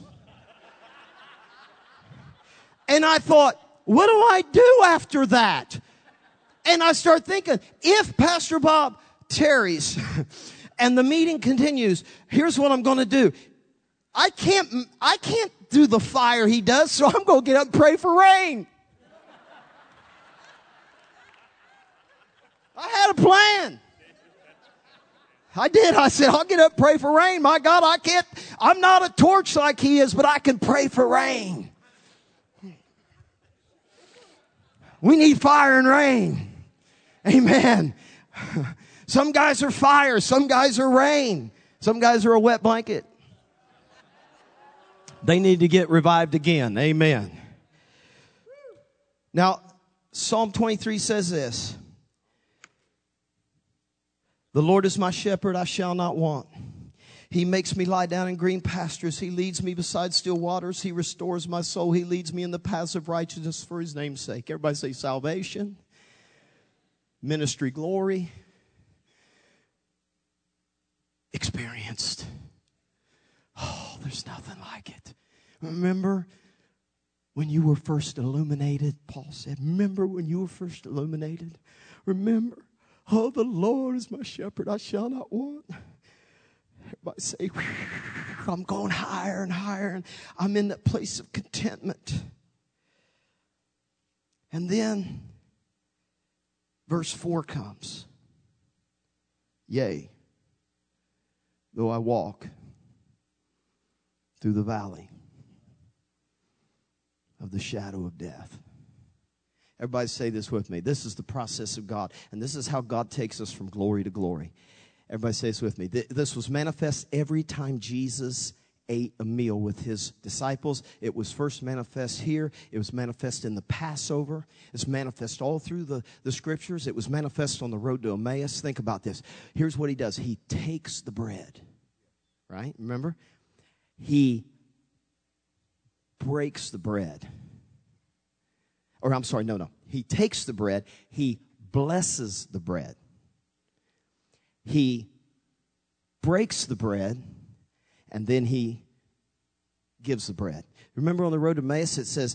And I thought, what do I do after that? And I start thinking, if Pastor Bob tarries and the meeting continues, here's what I'm going to do. I can't do the fire he does, so I'm going to get up and pray for rain. I had a plan. I did. I said, I'll get up and pray for rain. My God, I'm not a torch like he is, but I can pray for rain. We need fire and rain. Amen. Some guys are fire. Some guys are rain. Some guys are a wet blanket. They need to get revived again. Amen. Now, Psalm 23 says this. The Lord is my shepherd, I shall not want. He makes me lie down in green pastures. He leads me beside still waters. He restores my soul. He leads me in the paths of righteousness for his name's sake. Everybody say salvation, ministry glory, experienced. Oh, there's nothing like it. Remember when you were first illuminated? Paul said, remember when you were first illuminated? Remember, oh, the Lord is my shepherd, I shall not want. Everybody say, I'm going higher and higher, and I'm in that place of contentment. And then verse 4 comes. Yea, though I walk through the valley of the shadow of death. Everybody say this with me. This is the process of God, and this is how God takes us from glory to glory. Everybody say this with me. This was manifest every time Jesus ate a meal with his disciples. It was first manifest here. It was manifest in the Passover. It's manifest all through the scriptures. It was manifest on the road to Emmaus. Think about this. Here's what he does. He takes the bread, right? Remember? He breaks the bread. Or I'm sorry, no. He takes the bread. He blesses the bread. He breaks the bread, and then he gives the bread. Remember on the road to Emmaus, it says,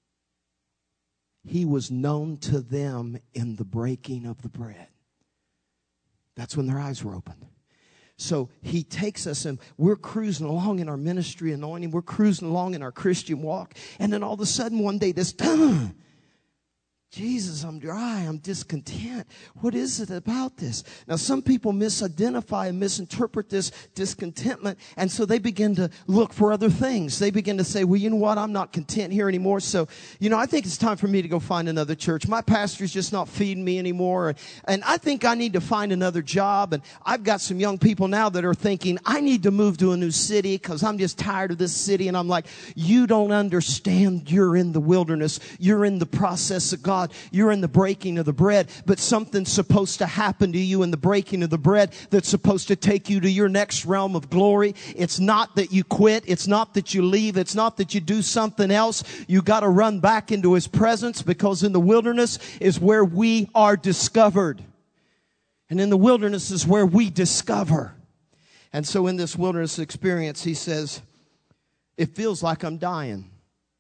he was known to them in the breaking of the bread. That's when their eyes were opened. So he takes us, and we're cruising along in our ministry anointing. We're cruising along in our Christian walk. And then all of a sudden one day this, Jesus, I'm dry. I'm discontent. What is it about this? Now, some people misidentify and misinterpret this discontentment, and so they begin to look for other things. They begin to say, well, you know what? I'm not content here anymore, so, I think it's time for me to go find another church. My pastor's just not feeding me anymore, and I think I need to find another job, and I've got some young people now that are thinking, I need to move to a new city because I'm just tired of this city, and I'm like, you don't understand. You're in the wilderness. You're in the process of God. You're in the breaking of the bread, but something's supposed to happen to you in the breaking of the bread that's supposed to take you to your next realm of glory. It's not that you quit. It's not that you leave. It's not that you do something else. You got to run back into his presence, because in the wilderness is where we are discovered. And in the wilderness is where we discover. And so in this wilderness experience, he says, It feels like I'm dying.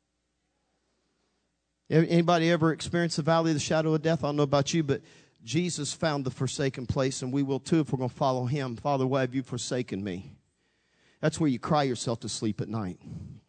Anybody ever experienced the valley of the shadow of death? I don't know about you, but Jesus found the forsaken place, and we will too if we're going to follow him. Father, why have you forsaken me? That's where you cry yourself to sleep at night.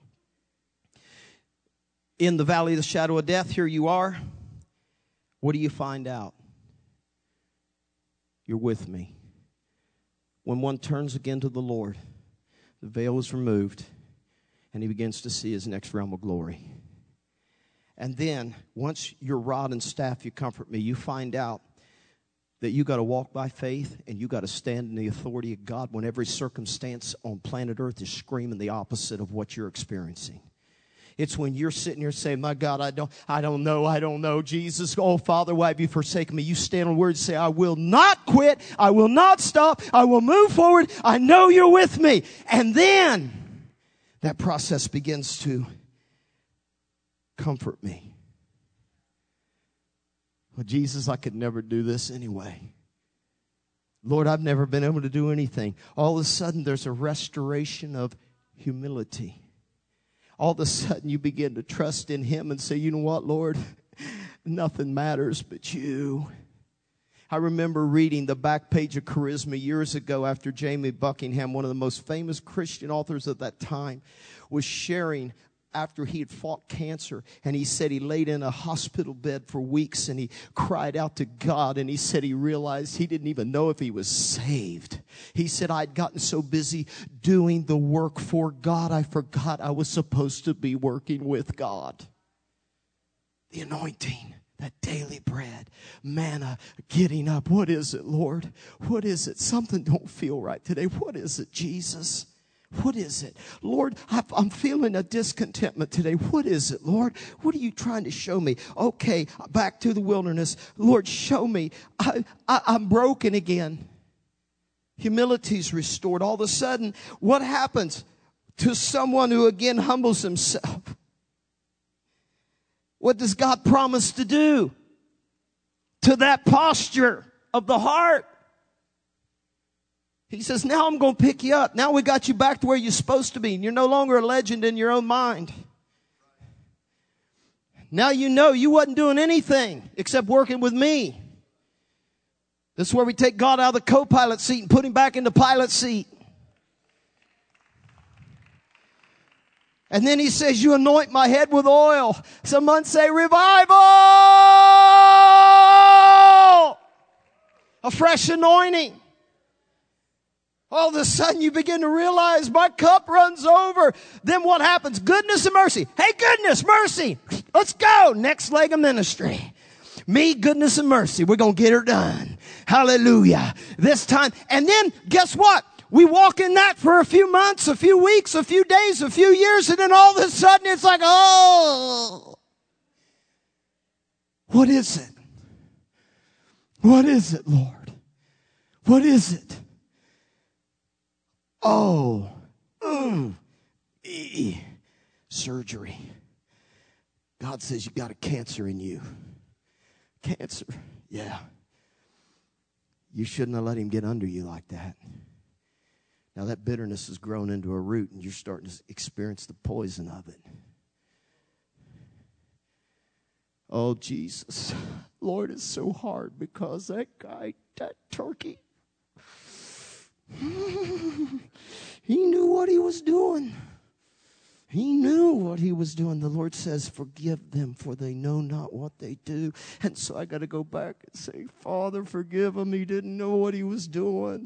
In the valley of the shadow of death, here you are. What do you find out? You're with me. When one turns again to the Lord, the veil is removed, and he begins to see his next realm of glory. And then, once your rod and staff, you comfort me, you find out that you got to walk by faith and you got to stand in the authority of God when every circumstance on planet Earth is screaming the opposite of what you're experiencing. It's when you're sitting here saying, my God, I don't know, Jesus. Oh, Father, why have you forsaken me? You stand on the word and say, I will not quit. I will not stop. I will move forward. I know you're with me. And then that process begins to comfort me. Well, Jesus, I could never do this anyway. Lord, I've never been able to do anything. All of a sudden, there's a restoration of humility. All of a sudden, you begin to trust in him and say, you know what, Lord? Nothing matters but you. I remember reading the back page of Charisma years ago after Jamie Buckingham, one of the most famous Christian authors of that time, was sharing after he had fought cancer, and he said he laid in a hospital bed for weeks and he cried out to God, and he said he realized he didn't even know if he was saved. He said, I'd gotten so busy doing the work for God, I forgot I was supposed to be working with God. The anointing, that daily bread, manna, getting up. What is it, Lord? What is it? Something don't feel right today. What is it, Jesus? What is it? Lord, I'm feeling a discontentment today. What is it, Lord? What are you trying to show me? Okay, back to the wilderness. Lord, show me. I'm broken again. Humility's restored. All of a sudden, what happens to someone who again humbles himself? What does God promise to do to that posture of the heart? He says, now I'm going to pick you up. Now we got you back to where you're supposed to be. And you're no longer a legend in your own mind. Now you know you wasn't doing anything except working with me. This is where we take God out of the co-pilot seat and put him back in the pilot seat. And then he says, you anoint my head with oil. Someone say, revival! A fresh anointing. All of a sudden you begin to realize my cup runs over. Then what happens? Goodness and mercy. Hey, goodness, mercy. Let's go. Next leg of ministry. Me, goodness and mercy. We're going to get her done. Hallelujah. This time. And then guess what? We walk in that for a few months, a few weeks, a few days, a few years. And then all of a sudden it's like, oh, what is it? What is it, Lord? What is it? Oh, surgery. God says you got a cancer in you. Cancer, yeah. You shouldn't have let him get under you like that. Now that bitterness has grown into a root and you're starting to experience the poison of it. Oh, Jesus. Lord, it's so hard because that guy, that turkey, he knew what he was doing. He knew what he was doing. The Lord says, forgive them, for they know not what they do. And so I got to go back and say, Father, forgive him. He didn't know what he was doing.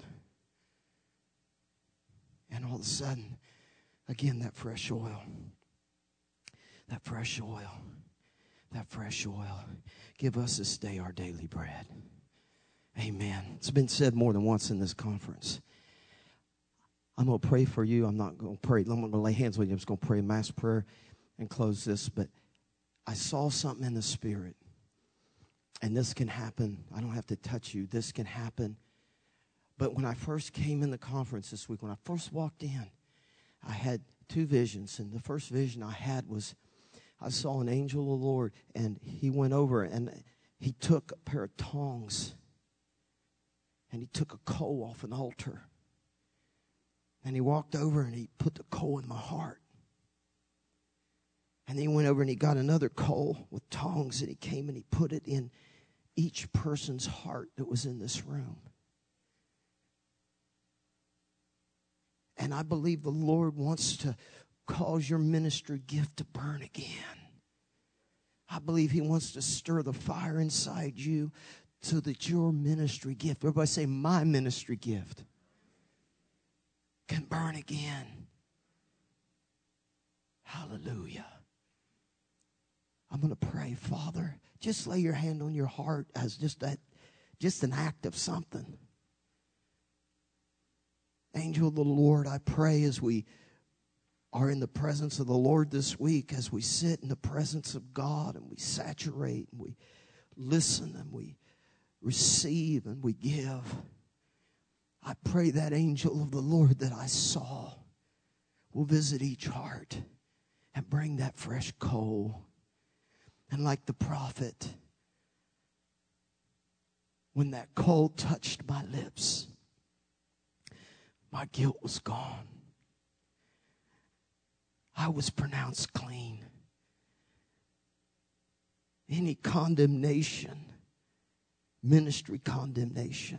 And all of a sudden, again, that fresh oil. That fresh oil. That fresh oil. Give us this day our daily bread. Amen. It's been said more than once in this conference. I'm going to pray for you. I'm not going to pray. I'm going to lay hands on you. I'm just going to pray a mass prayer and close this. But I saw something in the Spirit. And this can happen. I don't have to touch you. This can happen. But when I first came in the conference this week, when I first walked in, I had two visions. And the first vision I had was I saw an angel of the Lord. And he went over and he took a pair of tongs. And he took a coal off an altar. And he walked over and he put the coal in my heart. And then he went over and he got another coal with tongs, and he came and he put it in each person's heart that was in this room. And I believe the Lord wants to cause your ministry gift to burn again. I believe he wants to stir the fire inside you so that your ministry gift, everybody say, my ministry gift, can burn again. Hallelujah. I'm going to pray, Father. Just lay your hand on your heart as just an act of something. Angel of the Lord, I pray as we are in the presence of the Lord this week, as we sit in the presence of God and we saturate and we listen and we receive and we give. I pray that angel of the Lord that I saw will visit each heart and bring that fresh coal. And like the prophet, when that coal touched my lips, my guilt was gone. I was pronounced clean. Any condemnation, ministry condemnation,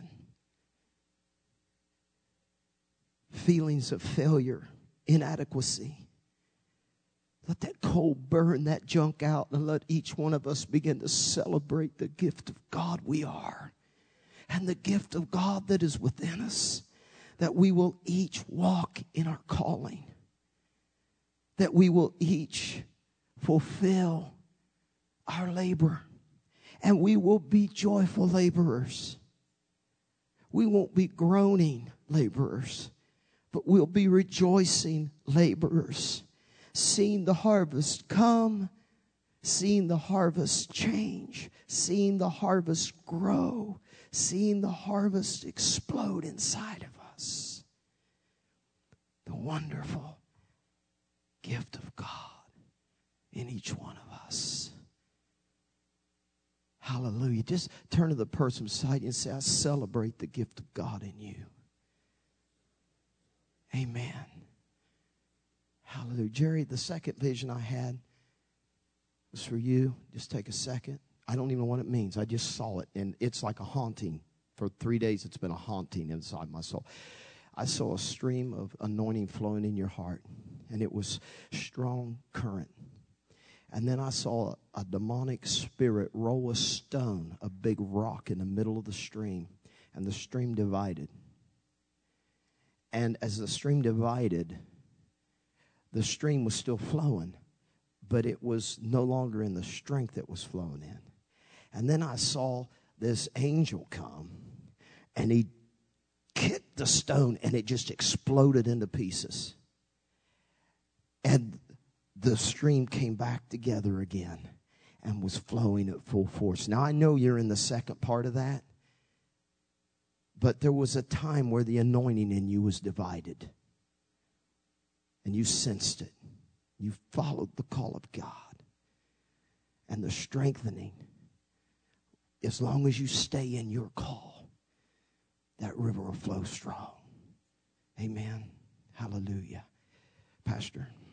feelings of failure, inadequacy, let that coal burn that junk out, and let each one of us begin to celebrate the gift of God we are and the gift of God that is within us, that we will each walk in our calling, that we will each fulfill our labor, and we will be joyful laborers. We won't be groaning laborers, but we'll be rejoicing laborers, seeing the harvest come, seeing the harvest change, seeing the harvest grow, seeing the harvest explode inside of us. The wonderful gift of God in each one of us. Hallelujah. Just turn to the person beside you and say, I celebrate the gift of God in you. Amen. Hallelujah. Jerry, the second vision I had was for you. Just take a second. I don't even know what it means. I just saw it, and it's like a haunting. For 3 days, it's been a haunting inside my soul. I saw a stream of anointing flowing in your heart, and it was strong current. And then I saw a demonic spirit roll a stone, a big rock in the middle of the stream, and the stream divided. And as the stream divided, the stream was still flowing, but it was no longer in the strength it was flowing in. And then I saw this angel come, and he kicked the stone, and it just exploded into pieces. And the stream came back together again and was flowing at full force. Now, I know you're in the second part of that, but there was a time where the anointing in you was divided. And you sensed it. You followed the call of God. And the strengthening, as long as you stay in your call, that river will flow strong. Amen. Hallelujah. Pastor.